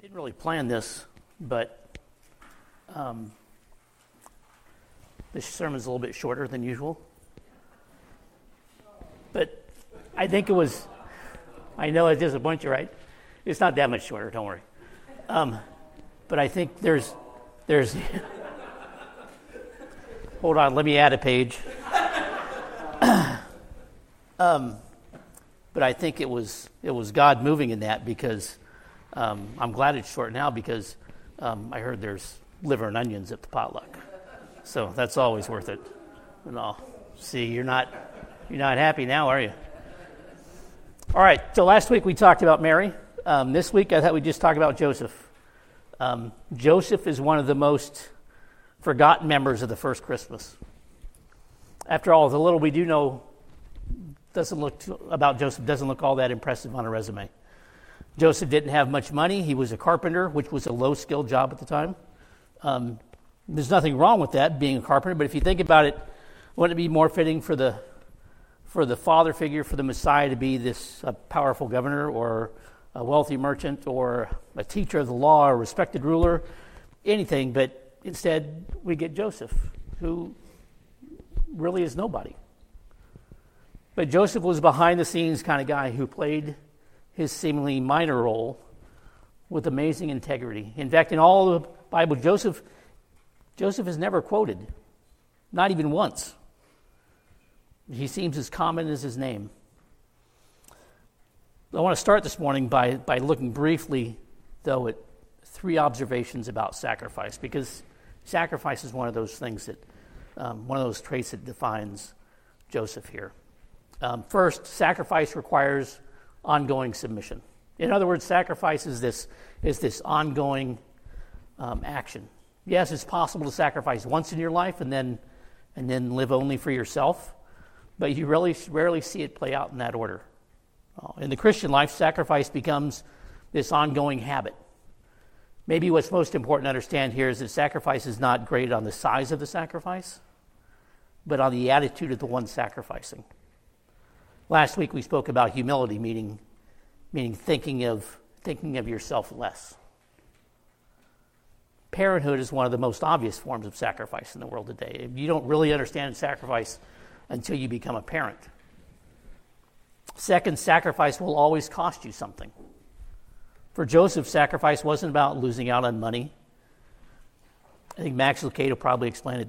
Didn't really plan this, but this sermon's a little bit shorter than usual. But I think it was, I know it disappoints you, right? It's not that much shorter, don't worry. But I think there's hold on, let me add a page. But I think it was God moving in that because I'm glad it's short now because I heard there's liver and onions at the potluck. So that's always worth it. And all. See, you're not happy now, are you? All right, so last week we talked about Mary. This week I thought we'd just talk about Joseph. Joseph is one of the most forgotten members of the first Christmas. After all, the little we do know about Joseph doesn't look all that impressive on a resume. Joseph didn't have much money. He was a carpenter, which was a low-skilled job at the time. There's nothing wrong with that, being a carpenter, but if you think about it, wouldn't it be more fitting for the father figure, for the Messiah to be this powerful governor or a wealthy merchant or a teacher of the law or a respected ruler, anything, but instead we get Joseph, who really is nobody. But Joseph was behind-the-scenes kind of guy who played his seemingly minor role with amazing integrity. In fact, in all of the Bible, Joseph is never quoted, not even once. He seems as common as his name. I want to start this morning by looking briefly, though, at three observations about sacrifice, because sacrifice is one of those things that, one of those traits that defines Joseph here. First, sacrifice requires ongoing submission. In other words, sacrifice is this ongoing action. Yes, it's possible to sacrifice once in your life and then live only for yourself, but you really rarely see it play out in that order. In the Christian life, sacrifice becomes this ongoing habit. Maybe what's most important to understand here is that sacrifice is not graded on the size of the sacrifice, but on the attitude of the one sacrificing. Last week we spoke about humility, meaning thinking of yourself less. Parenthood is one of the most obvious forms of sacrifice in the world today. You don't really understand sacrifice until you become a parent. Second, sacrifice will always cost you something. For Joseph, sacrifice wasn't about losing out on money. I think Max Lucado probably explained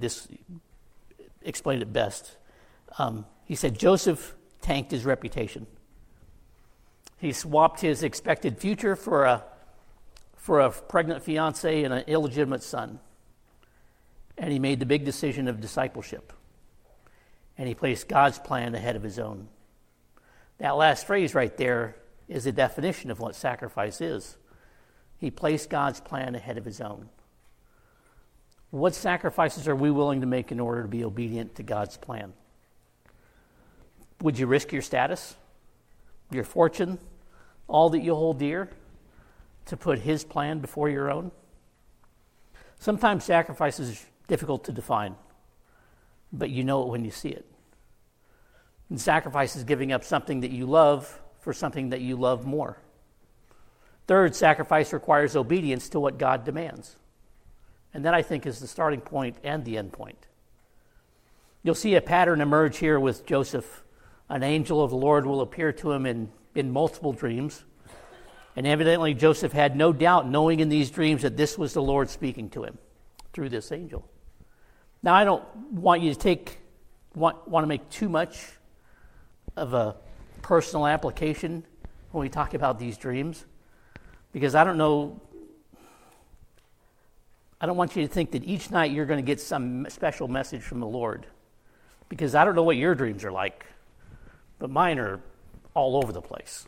it best. He said Joseph tanked his reputation. He swapped his expected future for a pregnant fiancée and an illegitimate son. And he made the big decision of discipleship. And he placed God's plan ahead of his own. That last phrase right there is the definition of what sacrifice is. He placed God's plan ahead of his own. What sacrifices are we willing to make in order to be obedient to God's plan? Would you risk your status, your fortune, all that you hold dear, to put his plan before your own? Sometimes sacrifice is difficult to define, but you know it when you see it. And sacrifice is giving up something that you love for something that you love more. Third, sacrifice requires obedience to what God demands. And that, I think, is the starting point and the end point. You'll see a pattern emerge here with Joseph. An angel of the Lord will appear to him in multiple dreams. And evidently Joseph had no doubt, knowing in these dreams, that this was the Lord speaking to him through this angel. Now, I don't want you to want to make too much of a personal application when we talk about these dreams, because I don't want you to think that each night you're going to get some special message from the Lord, because I don't know what your dreams are like, but mine are all over the place.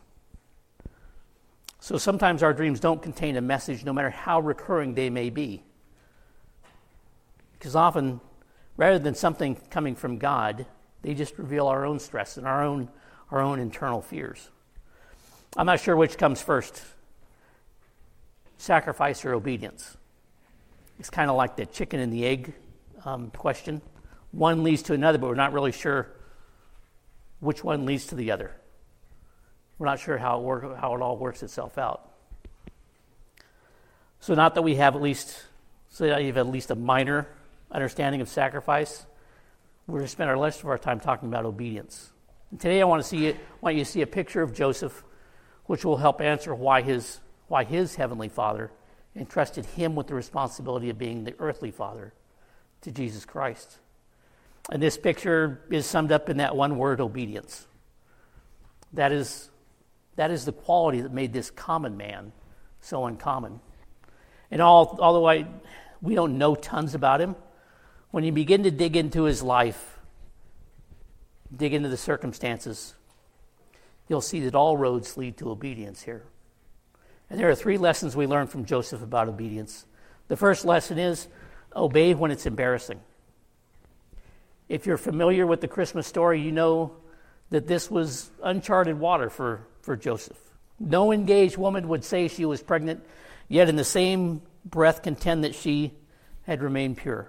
So sometimes our dreams don't contain a message, no matter how recurring they may be. Because often, rather than something coming from God, they just reveal our own stress and our own internal fears. I'm not sure which comes first, sacrifice or obedience. It's kind of like the chicken and the egg question. One leads to another, but we're not really sure which one leads to the other. We're not sure how it all works itself out. So not that we have at least a minor understanding of sacrifice, we're going to spend our rest of our time talking about obedience. And today I want you to see a picture of Joseph, which will help answer why his heavenly Father entrusted him with the responsibility of being the earthly father to Jesus Christ. And this picture is summed up in that one word, obedience. That is the quality that made this common man so uncommon. And although we don't know tons about him, when you begin to dig into his life, dig into the circumstances, you'll see that all roads lead to obedience here. And there are 3 lessons we learn from Joseph about obedience. The first lesson is obey when it's embarrassing. If you're familiar with the Christmas story, you know that this was uncharted water for Joseph. No engaged woman would say she was pregnant, yet in the same breath contend that she had remained pure.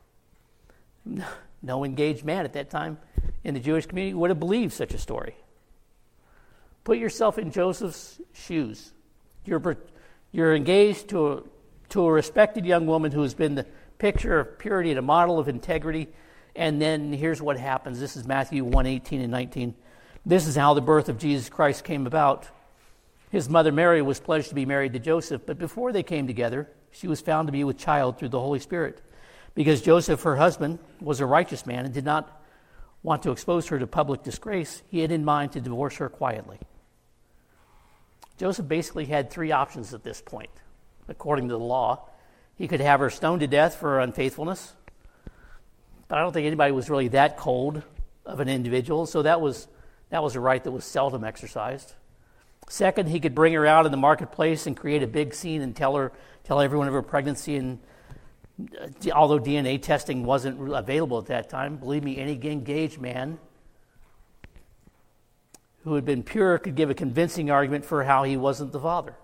No engaged man at that time in the Jewish community would have believed such a story. Put yourself in Joseph's shoes. You're engaged to a respected young woman who has been the picture of purity and a model of integrity, and then here's what happens. This is Matthew 1:18 and 19. This is how the birth of Jesus Christ came about. His mother Mary was pledged to be married to Joseph, but before they came together, she was found to be with child through the Holy Spirit. Because Joseph, her husband, was a righteous man and did not want to expose her to public disgrace, he had in mind to divorce her quietly. Joseph basically had 3 options at this point. According to the law, he could have her stoned to death for her unfaithfulness, but I don't think anybody was really that cold of an individual, so that was a right that was seldom exercised. Second, he could bring her out in the marketplace and create a big scene and tell everyone of her pregnancy. And although DNA testing wasn't available at that time, believe me, any engaged man who had been pure could give a convincing argument for how he wasn't the father.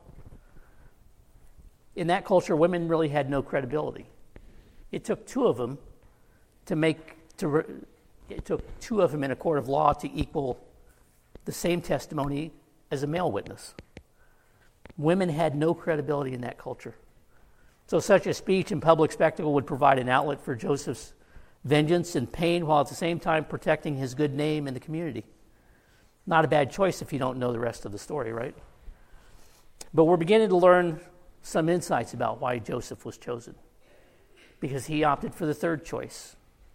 In that culture, women really had no credibility. It took 2 of them it took 2 of them in a court of law to equal the same testimony as a male witness. Women had no credibility in that culture. So such a speech and public spectacle would provide an outlet for Joseph's vengeance and pain while at the same time protecting his good name in the community. Not a bad choice if you don't know the rest of the story, right? But we're beginning to learn some insights about why Joseph was chosen, because he opted for the third choice.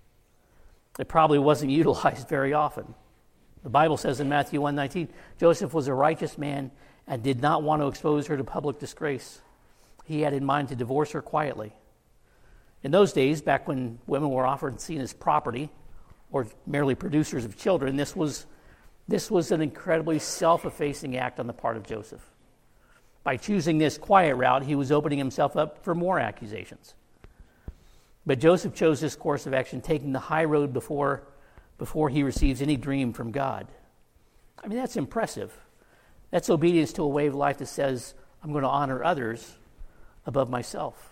It probably wasn't utilized very often. The Bible says in Matthew 1:19, Joseph was a righteous man and did not want to expose her to public disgrace. He had in mind to divorce her quietly. In those days, back when women were often seen as property or merely producers of children, this was an incredibly self-effacing act on the part of Joseph. By choosing this quiet route, he was opening himself up for more accusations. But Joseph chose this course of action, taking the high road before he receives any dream from God. I mean, that's impressive. That's obedience to a way of life that says, I'm going to honor others above myself.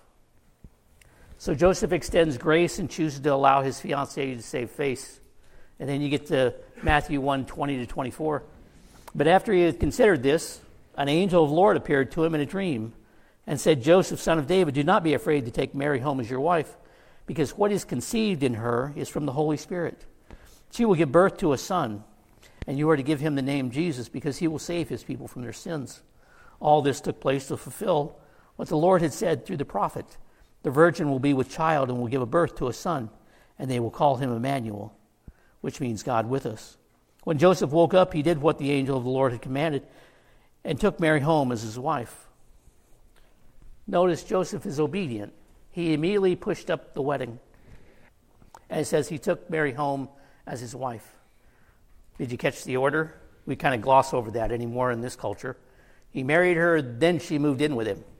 So Joseph extends grace and chooses to allow his fiancée to save face. And then you get to Matthew 1:20-24. But after he had considered this, an angel of the Lord appeared to him in a dream and said, Joseph, son of David, do not be afraid to take Mary home as your wife, because what is conceived in her is from the Holy Spirit. She will give birth to a son, and you are to give him the name Jesus, because he will save his people from their sins. All this took place to fulfill what the Lord had said through the prophet. The virgin will be with child and will give a birth to a son, and they will call him Emmanuel, which means God with us. When Joseph woke up, he did what the angel of the Lord had commanded and took Mary home as his wife. Notice Joseph is obedient. He immediately pushed up the wedding. And it says he took Mary home as his wife. Did you catch the order? We kind of gloss over that anymore in this culture. He married her, then she moved in with him.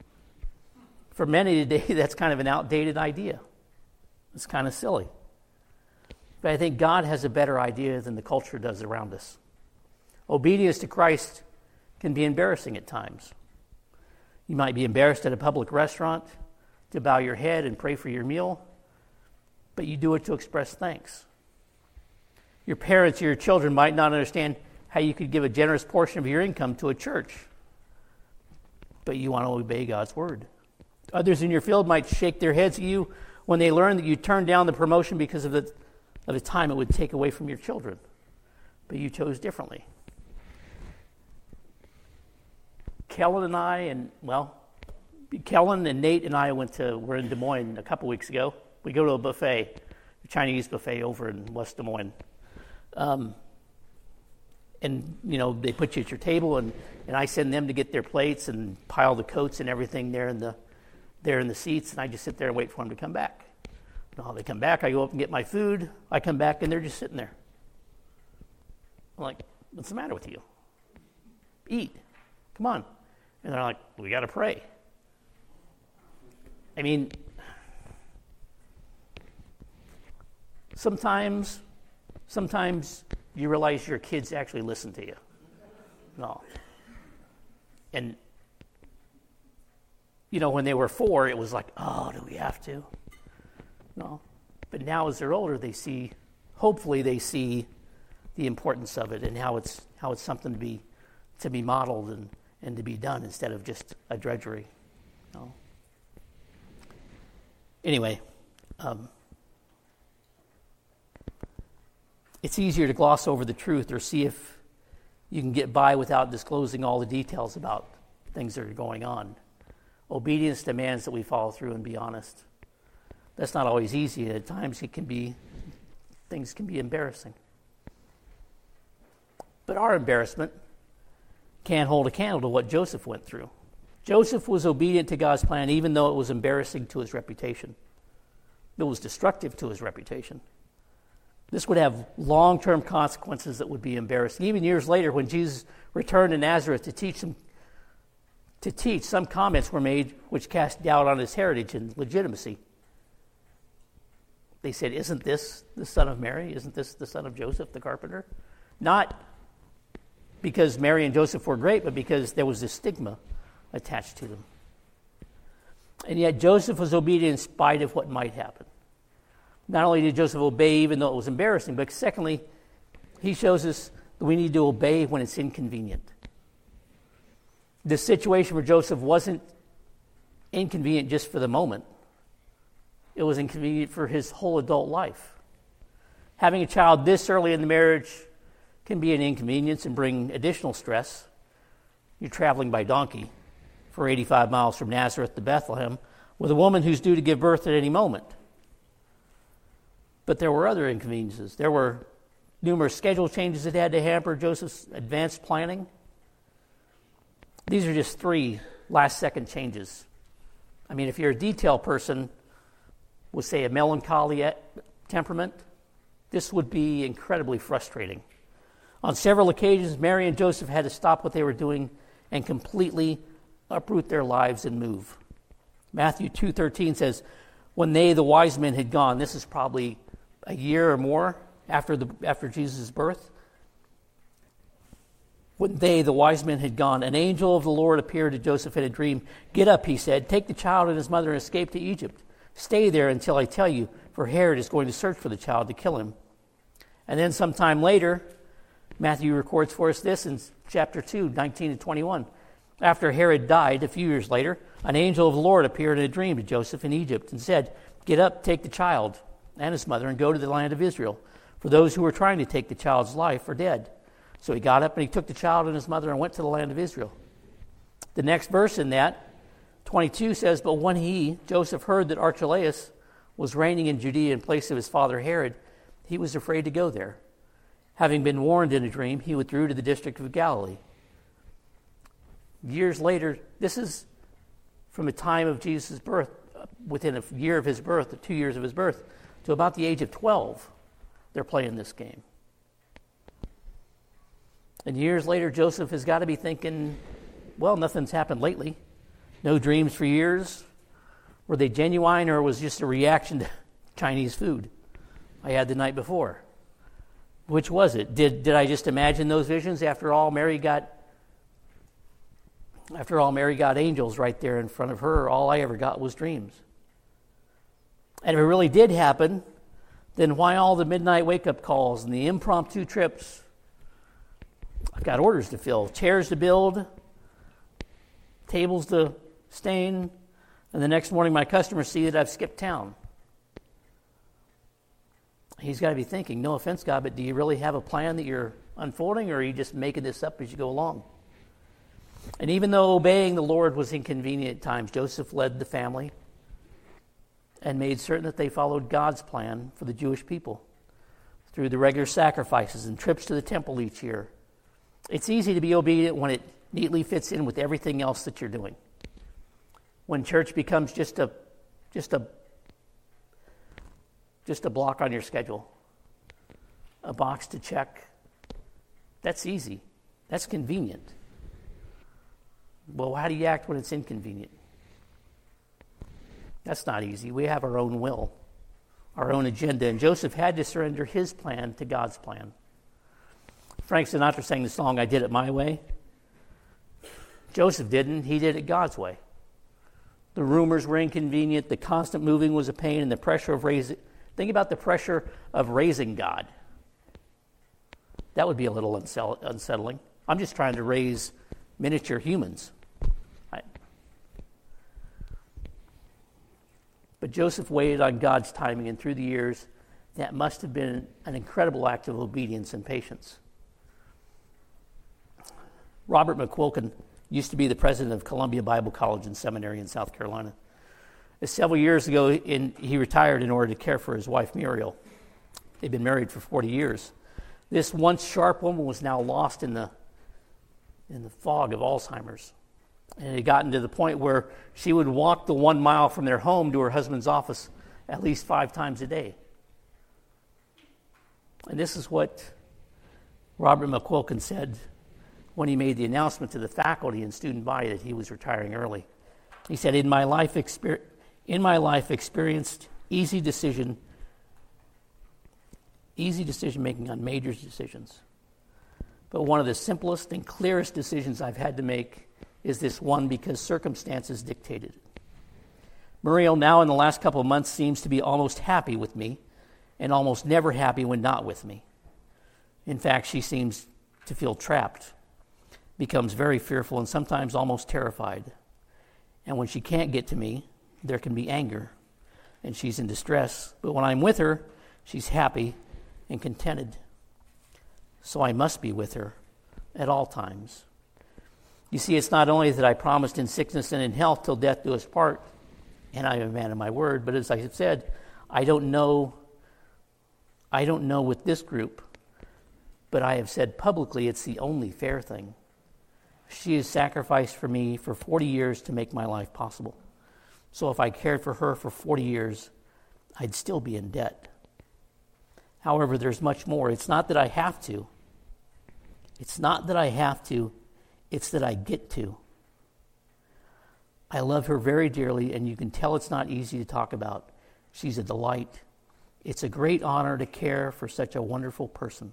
For many today, that's kind of an outdated idea. It's kind of silly. But I think God has a better idea than the culture does around us. Obedience to Christ can be embarrassing at times. You might be embarrassed at a public restaurant to bow your head and pray for your meal, but you do it to express thanks. Your parents or your children might not understand how you could give a generous portion of your income to a church, but you want to obey God's word. Others in your field might shake their heads at you when they learn that you turned down the promotion because of the time it would take away from your children. But you chose differently. Kellen and Nate and I were in Des Moines a couple weeks ago. We go to a buffet, a Chinese buffet over in West Des Moines. And, they put you at your table, and I send them to get their plates and pile the coats and everything there in the seats, and I just sit there and wait for them to come back. Now they come back, I go up and get my food, I come back, and they're just sitting there. I'm like, what's the matter with you? Eat. Come on. And they're like, we got to pray. I mean, sometimes you realize your kids actually listen to you. No. And, when they were 4, it was like, oh, do we have to? No. But now as they're older, hopefully they see the importance of it and how it's something to be modeled and to be done instead of just a drudgery. No. Anyway, it's easier to gloss over the truth or see if you can get by without disclosing all the details about things that are going on. Obedience demands that we follow through and be honest. That's not always easy, and at times things can be embarrassing. But our embarrassment can't hold a candle to what Joseph went through. Joseph was obedient to God's plan even though it was embarrassing to his reputation. It was destructive to his reputation. This would have long-term consequences that would be embarrassing. Even years later, when Jesus returned to Nazareth to teach, some comments were made which cast doubt on his heritage and legitimacy. They said, isn't this the son of Mary? Isn't this the son of Joseph, the carpenter? Not because Mary and Joseph were great, but because there was this stigma attached to them. And yet Joseph was obedient in spite of what might happen. Not only did Joseph obey even though it was embarrassing, but secondly, he shows us that we need to obey when it's inconvenient. This situation for Joseph wasn't inconvenient just for the moment. It was inconvenient for his whole adult life. Having a child this early in the marriage can be an inconvenience and bring additional stress. You're traveling by donkey for 85 miles from Nazareth to Bethlehem with a woman who's due to give birth at any moment. But there were other inconveniences. There were numerous schedule changes that had to hamper Joseph's advanced planning. These are just 3 last-second changes. I mean, if you're a detail person with, say, a melancholy temperament, this would be incredibly frustrating. On several occasions, Mary and Joseph had to stop what they were doing and completely uproot their lives and move. Matthew 2:13 says, when they, the wise men, had gone, this is probably a year or more after Jesus' birth. When they, the wise men, had gone, an angel of the Lord appeared to Joseph in a dream. Get up, he said, take the child and his mother and escape to Egypt. Stay there until I tell you, for Herod is going to search for the child to kill him. And then sometime later, Matthew records for us this in chapter 2, 19 to 21. After Herod died, a few years later, an angel of the Lord appeared in a dream to Joseph in Egypt and said, get up, take the child and his mother and go to the land of Israel, for those who were trying to take the child's life are dead. So he got up and he took the child and his mother and went to the land of Israel. The next verse in that, 22, says, but when he, Joseph, heard that Archelaus was reigning in Judea in place of his father Herod, he was afraid to go there. Having been warned in a dream, he withdrew to the district of Galilee. Years later, this is from the time of Jesus' birth, within a year of his birth, the 2 years of his birth, to about the age of 12, they're playing this game. And years later, Joseph has got to be thinking, well, nothing's happened lately. No dreams for years. Were they genuine, or was just a reaction to Chinese food I had the night before? Which was it? Did I just imagine those visions? After all, Mary got angels right there in front of her. All I ever got was dreams. And if it really did happen, then why all the midnight wake-up calls and the impromptu trips? I've got orders to fill, chairs to build, tables to stain, And the next morning my customers see that I've skipped town. He's got to be thinking, no offense, God, but do you really have a plan that you're unfolding, or are you just making this up as you go along? And even though obeying the Lord was inconvenient at times, Joseph led the family and made certain that they followed God's plan for the Jewish people through the regular sacrifices and trips to the temple each year. It's easy to be obedient when it neatly fits in with everything else that you're doing. When church becomes just a block on your schedule, a box to check, that's easy. That's convenient. Well, how do you act when it's inconvenient? That's not easy. We have our own will, our own agenda, and Joseph had to surrender his plan to God's plan. Frank Sinatra sang the song, "I Did It My Way." Joseph didn't. He did it God's way. The rumors were inconvenient. The constant moving was a pain, and the pressure of raising. Think about the pressure of raising God. That would be a little unsettling. I'm just trying to raise miniature humans. But Joseph waited on God's timing, and through the years, that must have been an incredible act of obedience and patience. Robert McQuilkin used to be the president of Columbia Bible College and Seminary in South Carolina. Several years ago, he retired in order to care for his wife, Muriel. They'd been married for 40 years. This once sharp woman was now lost in the fog of Alzheimer's. And it had gotten to the point where she would walk the 1 mile from their home to her husband's office at least 5 times a day. And this is what Robert McQuilkin said when he made the announcement to the faculty and student body that he was retiring early. He said, in my life experienced easy decision making on major decisions. But one of the simplest and clearest decisions I've had to make is this one, because circumstances dictated it. Muriel now in the last couple of months seems to be almost happy with me and almost never happy when not with me. In fact, she seems to feel trapped, becomes very fearful, and sometimes almost terrified. And when she can't get to me, there can be anger, and she's in distress. But when I'm with her, she's happy and contented. So I must be with her at all times. You see, it's not only that I promised in sickness and in health till death do us part, and I am a man of my word, but as I have said, I don't know with this group, but I have said publicly it's the only fair thing. She has sacrificed for me for 40 years to make my life possible. So if I cared for her for 40 years, I'd still be in debt. However, there's much more. It's not that I have to. It's that I get to. I love her very dearly, and you can tell it's not easy to talk about. She's a delight. It's a great honor to care for such a wonderful person.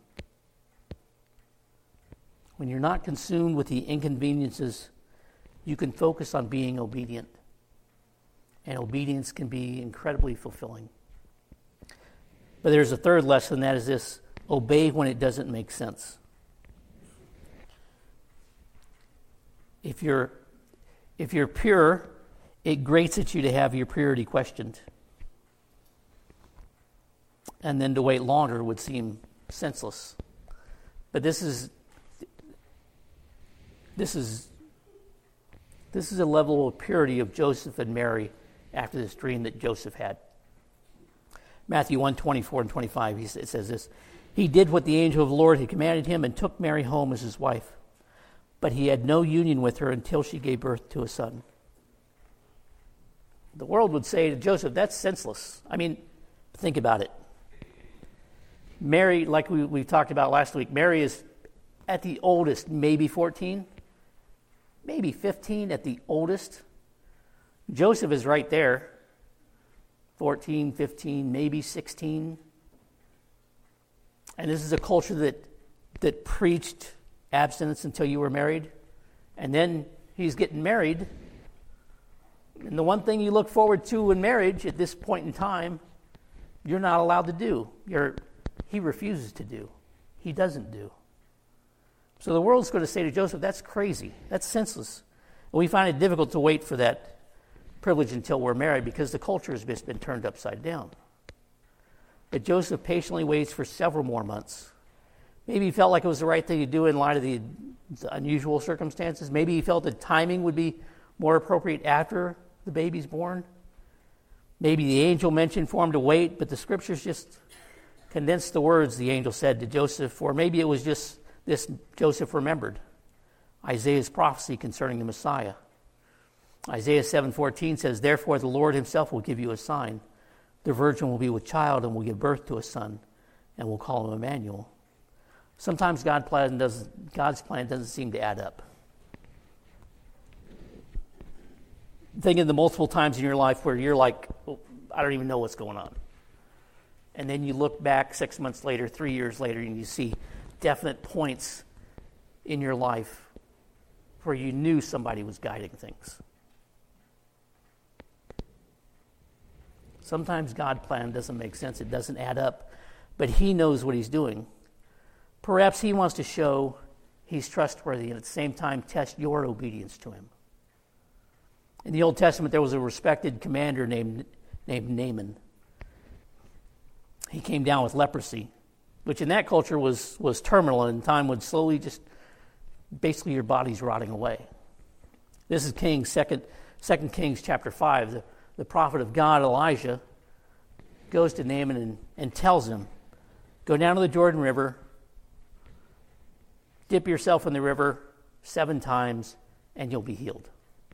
When you're not consumed with the inconveniences, you can focus on being obedient. And obedience can be incredibly fulfilling. But there's a third lesson, that is this: obey when it doesn't make sense. If you're pure, it grates at you to have your purity questioned. And then to wait longer would seem senseless. But this is a level of purity of Joseph and Mary after this dream that Joseph had. Matthew 1:24 and 25, it says this: He did what the angel of the Lord had commanded him and took Mary home as his wife. But he had no union with her until she gave birth to a son. The world would say to Joseph, that's senseless. I mean, think about it. Mary, like we talked about last week, Mary is at the oldest, maybe 14, maybe 15 at the oldest. Joseph is right there, 14, 15, maybe 16. And this is a culture that preached abstinence until you were married. And then he's getting married. And the one thing you look forward to in marriage at this point in time, you're not allowed to do. He refuses to do. He doesn't do. So the world's going to say to Joseph, that's crazy. That's senseless. And we find it difficult to wait for that privilege until we're married because the culture has just been turned upside down. But Joseph patiently waits for several more months. Maybe he felt like it was the right thing to do in light of the unusual circumstances. Maybe he felt the timing would be more appropriate after the baby's born. Maybe the angel mentioned for him to wait, but the scriptures just condensed the words the angel said to Joseph, or maybe it was just this Joseph remembered Isaiah's prophecy concerning the Messiah. Isaiah 7:14 says, "Therefore the Lord himself will give you a sign. The virgin will be with child and will give birth to a son, and will call him Emmanuel." Sometimes God's plan doesn't seem to add up. Think of the multiple times in your life where you're like, oh, I don't even know what's going on. And then you look back 6 months later, 3 years later, and you see definite points in your life where you knew somebody was guiding things. Sometimes God's plan doesn't make sense. It doesn't add up. But he knows what he's doing. Perhaps he wants to show he's trustworthy and at the same time test your obedience to him. In the Old Testament, there was a respected commander named Naaman. He came down with leprosy, which in that culture was terminal and in time would slowly just, basically your body's rotting away. This is Kings, 2 Kings chapter 5. The prophet of God, Elijah, goes to Naaman and tells him, go down to the Jordan River, dip yourself in the river 7 times, and you'll be healed.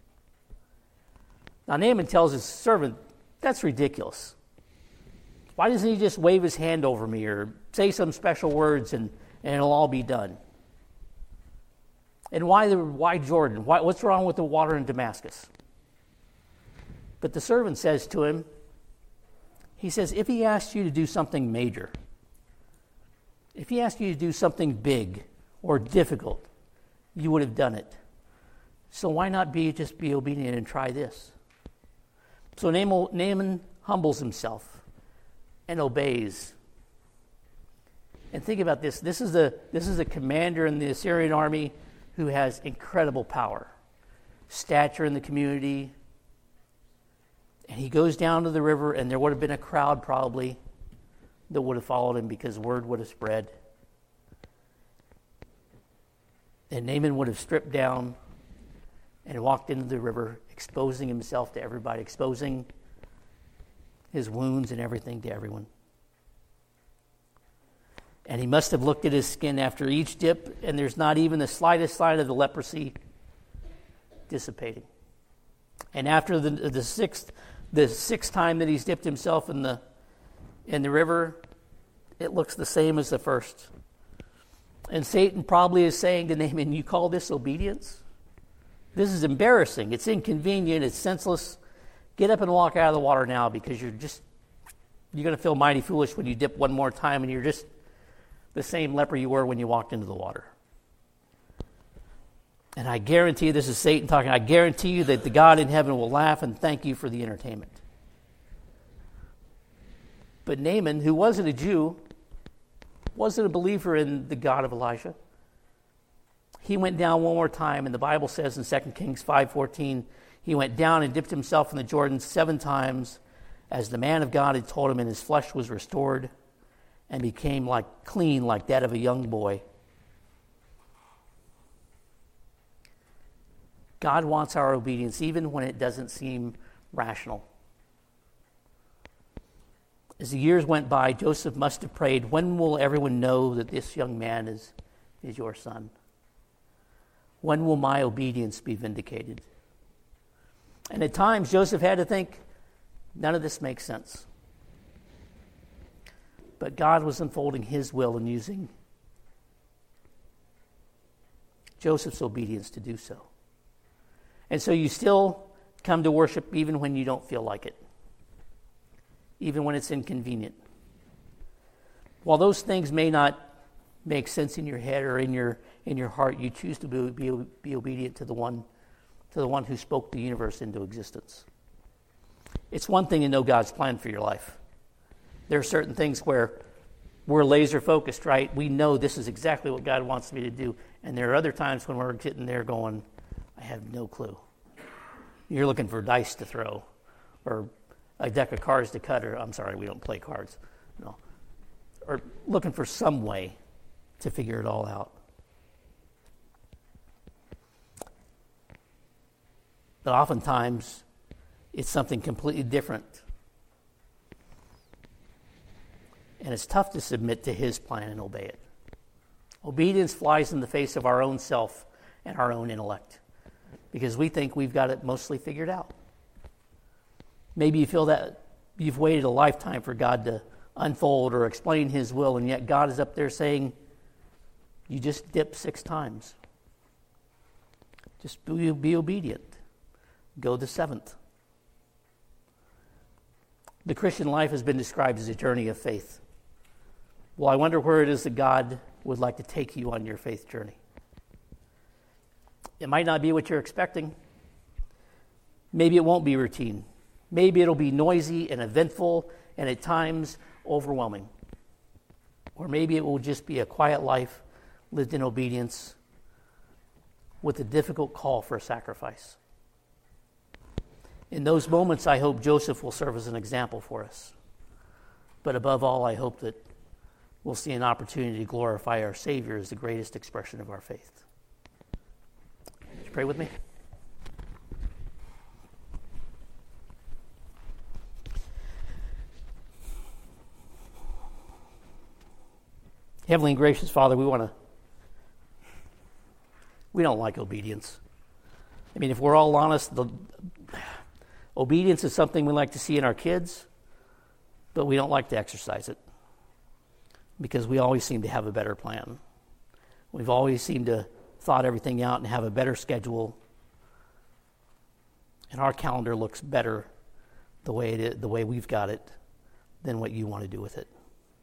Now Naaman tells his servant, that's ridiculous. Why doesn't he just wave his hand over me or say some special words and it'll all be done? And why Jordan? What's wrong with the water in Damascus? But the servant says to him, he says, if he asked you to do something major, if he asked you to do something big or difficult, you would have done it. So why not just be obedient and try this? So Naaman humbles himself and obeys. And think about this. This is a commander in the Assyrian army who has incredible power, stature in the community. And he goes down to the river, and there would have been a crowd probably that would have followed him because word would have spread. And Naaman would have stripped down and walked into the river, exposing himself to everybody, exposing his wounds and everything to everyone. And he must have looked at his skin after each dip, and there's not even the slightest sign of the leprosy dissipating. And after the sixth time that he's dipped himself in the river, it looks the same as the first. And Satan probably is saying to Naaman, you call this obedience? This is embarrassing. It's inconvenient. It's senseless. Get up and walk out of the water now because you're going to feel mighty foolish when you dip one more time and you're just the same leper you were when you walked into the water. And I guarantee you, this is Satan talking, I guarantee you that the God in heaven will laugh and thank you for the entertainment. But Naaman, who wasn't a Jew, wasn't a believer in the God of Elijah. He went down one more time, and the Bible says in 2 Kings 5:14, he went down and dipped himself in the Jordan 7 times, as the man of God had told him, and his flesh was restored and became clean like that of a young boy. God wants our obedience even when it doesn't seem rational. As the years went by, Joseph must have prayed, when will everyone know that this young man is your son? When will my obedience be vindicated? And at times, Joseph had to think, none of this makes sense. But God was unfolding his will and using Joseph's obedience to do so. And so you still come to worship even when you don't feel like it, even when it's inconvenient. While those things may not make sense in your head or in your heart, you choose to be obedient to the one who spoke the universe into existence. It's one thing to know God's plan for your life. There are certain things where we're laser focused, right? We know this is exactly what God wants me to do. And there are other times when we're sitting there going, I have no clue. You're looking for dice to throw or a deck of cards to cut, or I'm sorry, we don't play cards. No. Or looking for some way to figure it all out. But oftentimes, it's something completely different. And it's tough to submit to his plan and obey it. Obedience flies in the face of our own self and our own intellect because we think we've got it mostly figured out. Maybe you feel that you've waited a lifetime for God to unfold or explain his will, and yet God is up there saying, you just dipped 6 times. Just be obedient. Go the 7th. The Christian life has been described as a journey of faith. Well, I wonder where it is that God would like to take you on your faith journey. It might not be what you're expecting. Maybe it won't be routine. Maybe it'll be noisy and eventful and at times overwhelming. Or maybe it will just be a quiet life lived in obedience with a difficult call for a sacrifice. In those moments, I hope Joseph will serve as an example for us. But above all, I hope that we'll see an opportunity to glorify our Savior as the greatest expression of our faith. Would you pray with me? Heavenly and gracious Father, we don't like obedience. I mean, if we're all honest, obedience is something we like to see in our kids, but we don't like to exercise it because we always seem to have a better plan. We've always seemed to thought everything out and have a better schedule, and our calendar looks better the way we've got it than what you want to do with it.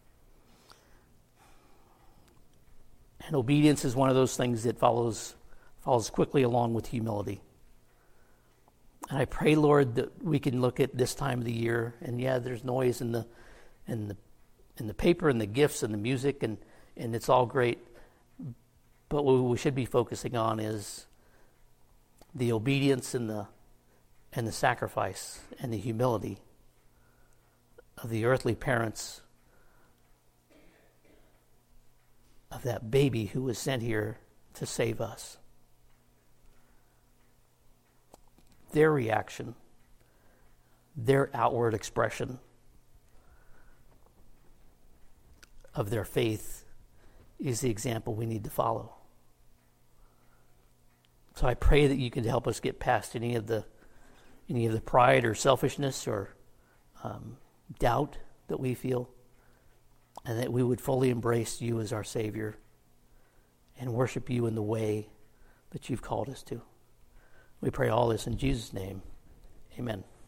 And obedience is one of those things that follows quickly along with humility. And I pray, Lord, that we can look at this time of the year, and yeah, there's noise in the paper and the gifts and the music, and it's all great. But what we should be focusing on is the obedience and the sacrifice and the humility of the earthly parents of that baby who was sent here to save us. Their reaction, their outward expression of their faith is the example we need to follow. So I pray that you can help us get past any of the pride or selfishness or doubt that we feel, and that we would fully embrace you as our Savior and worship you in the way that you've called us to. We pray all this in Jesus' name. Amen.